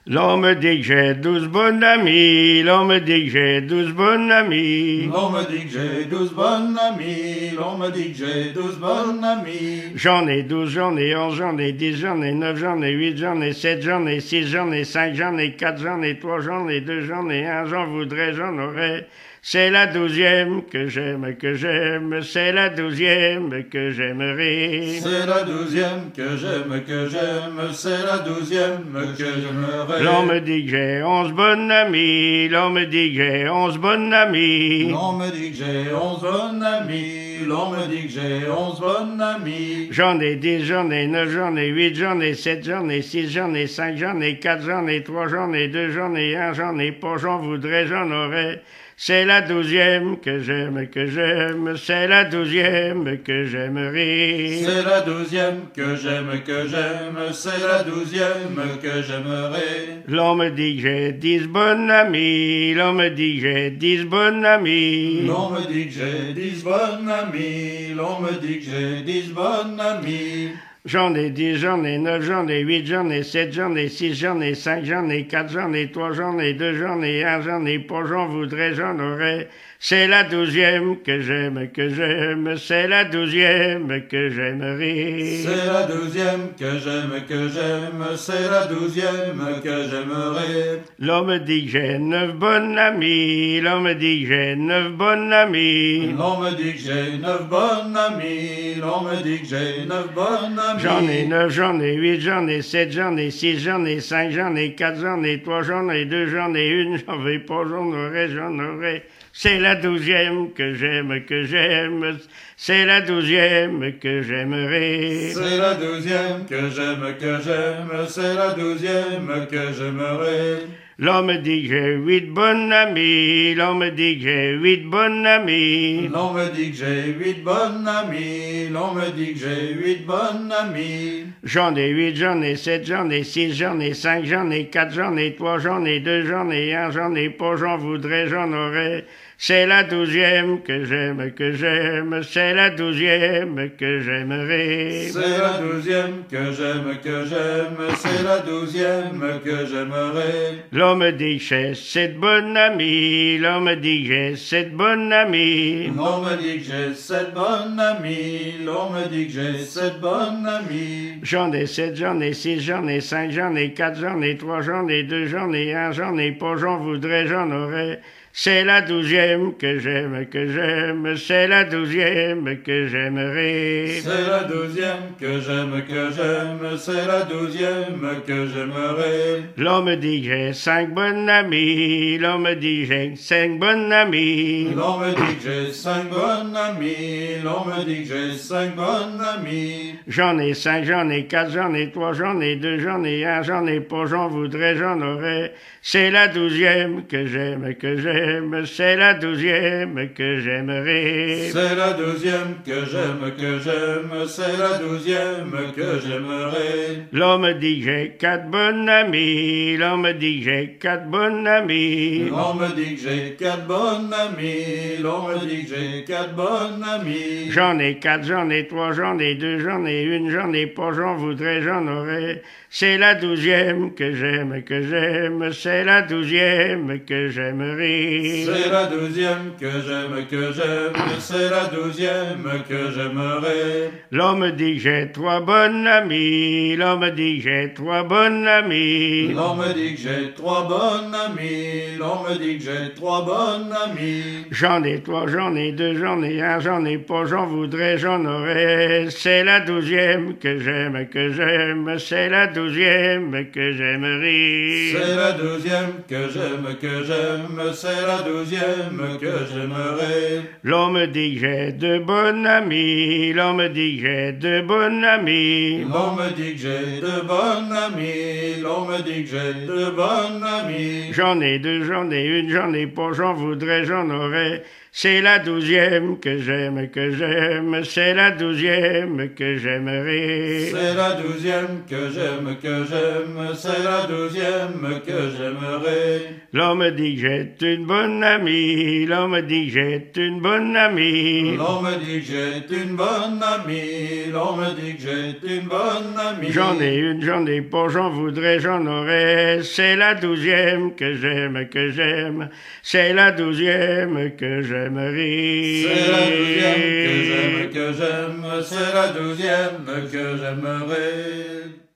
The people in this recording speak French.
L'on me dit que j'ai 12 bonnes amies, l'on me dit que j'ai 12 bonnes amies. L'on me dit que j'ai 12 bonnes amies, l'on me dit que j'ai 12 bonnes amies. J'en ai 12, j'en ai 11, j'en ai 10, j'en ai 9, j'en ai 8, j'en ai 7, j'en ai 6, j'en ai 5, j'en ai 4, j'en ai 3, j'en ai 2, j'en ai 1, j'en voudrais, j'en aurais. C'est la 12e que j'aime, c'est la 12e que j'aimerais. C'est la 12e que j'aime, c'est la 12e que j'aimerais. L'on me dit que j'ai 11 bonnes amies, l'on me dit que j'ai 11 bonnes amies. L'on me dit que j'ai 11 bonnes amies, l'on me dit que j'ai 11 bonnes amies. J'en ai 10, j'en ai 9, j'en ai 8, j'en ai 7, j'en ai 6, j'en ai 5, j'en ai 4, j'en ai 3, j'en ai 2, j'en ai 1, j'en ai pas, j'en voudrais, j'en aurais. C'est la 12e que j'aime, c'est la 12e que j'aimerais. C'est la 12e que j'aime, c'est la 12e que j'aimerais. L'on me dit que j'ai 10 bonnes amies, l'on me dit que j'ai 10 bonnes amies. L'on me dit que j'ai 10 bonnes amies, l'on me dit que j'ai 10 bonnes amies. J'en ai 10, j'en ai 9, j'en ai 8, j'en ai 7, j'en ai 6, j'en ai 5, j'en ai 4, j'en ai 3, j'en ai 2, j'en ai 1, j'en ai pas, j'en voudrais, j'en aurais. C'est la 12e que j'aime, c'est la 12e que j'aimerais. C'est la 12e que j'aime, c'est la 12e que j'aimerais. L'on me dit que j'ai 9 bonnes amies, l'on me dit que j'ai 9 bonnes amies. L'on me dit que j'ai 9 bonnes amies, l'on me dit que j'ai 9 bonnes amies. J'en ai 9, j'en ai 8, j'en ai 7, j'en ai 6, j'en ai 5, j'en ai 4, j'en ai 3, j'en ai 2, j'en ai 1, j'en veux pas, j'en aurais. C'est la 12e que j'aime, c'est la 12e que j'aimerais. C'est la 12e que j'aime, c'est la 12e que j'aimerais. L'on me dit que j'ai 8 bonnes amies, l'on me dit que j'ai 8 bonnes amies. L'on me dit que j'ai 8 bonnes amies, l'on me dit que j'ai 8 bonnes amies. J'en ai 8, j'en ai 7, j'en ai 6, j'en ai 5, j'en ai 4, j'en ai 3, j'en ai 2, j'en ai 1, j'en ai pas, j'en voudrais, j'en aurais. C'est la 12e que j'aime, c'est la 12e que j'aimerais. C'est la 12e que j'aime, c'est la 12e que j'aimerais. L'on me dit que j'ai 7 bonnes amies, l'on me dit que j'ai 7 bonnes amies. L'on me dit que j'ai 7 bonnes amies, l'on me dit que j'ai 7 bonnes amies. J'en ai 7, j'en ai 6, j'en ai 5, j'en ai 4, j'en ai 3, j'en ai 2, j'en ai 1, j'en ai pas, j'en voudrais, j'en aurais. C'est la 12e que j'aime, c'est la 12e que j'aimerais. C'est la 12e que j'aime, c'est la 12e que j'aimerais. L'on me dit que j'ai 5 bonnes amies, l'on me dit que j'ai 5 bonnes amies. L'on me dit que j'ai 5 bonnes amies, l'on me dit que j'ai 5 bonnes amies. J'en ai 5, j'en ai 4, j'en ai 3, j'en ai 2, j'en ai 1, j'en ai pas, j'en voudrais, j'en aurais. C'est la 12e que j'aime, c'est la 12e que j'aimerais. C'est la 12e que j'aime, c'est la 12e que j'aimerais. L'on me dit que j'ai 4 bonnes amies, l'on me dit que j'ai 4 bonnes amies. L'on me dit que j'ai 4 bonnes amies, l'on me dit que j'ai 4 bonnes amies. J'en ai 4, j'en ai 3, j'en ai 2, j'en ai 1, j'en ai pas, j'en voudrais, j'en aurais. C'est la 12e que j'aime, c'est la 12e que j'aimerais. C'est la 12e que j'aime, c'est la 12e que j'aimerais. L'on me dit que j'ai 3 bonnes amies, l'on me dit que j'ai 3 bonnes amies. L'on me dit que j'ai 3 bonnes amies, l'on me dit que j'ai 3 bonnes amies. J'en ai 3, j'en ai 2, j'en ai 1, j'en ai pas, j'en voudrais, j'en aurais. C'est la 12e que j'aime, c'est la 12e que j'aimerais. C'est la 12e que j'aime, c'est la 12e que j'aimerais. L'on me dit que j'ai 2 bonnes amies, l'on me dit que j'ai 2 bonnes amies. L'on me dit que j'ai 2 bonnes amies, l'on me dit que j'ai 2 bonnes amies. J'en ai 2, j'en ai 1, j'en ai pas, j'en voudrais, j'en aurais. C'est la 12e que j'aime, c'est la 12e que j'aimerais. C'est la 12e que j'aime, c'est la 12e que j'aimerais. L'on me dit que j'ai une bonne bonne amie, l'on me dit que j'ai une bonne amie. L'on me dit que j'ai une bonne amie, l'on me dit que j'ai une bonne amie. J'en ai une, j'en ai pas, j'en voudrais, j'en aurais. C'est la 12e que j'aime, c'est la 12e que j'aimerais. C'est la 12e que j'aime, c'est la 12e que j'aimerais.